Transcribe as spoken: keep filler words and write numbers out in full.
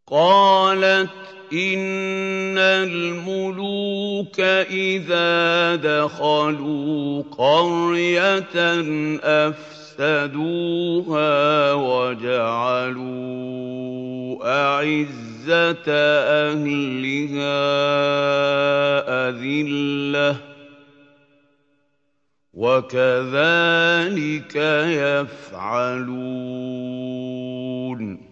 قَالَتْ إِنَّ الْمُلُوكَ إِذَا دَخَلُوا قَرْيَةً أَفْسَدُوهَا وَجَعَلُوا أَعِزَّةَ أَهْلِهَا أَذِلَّةً ۖ وَكَذَٰلِكَ يَفْعَلُونَ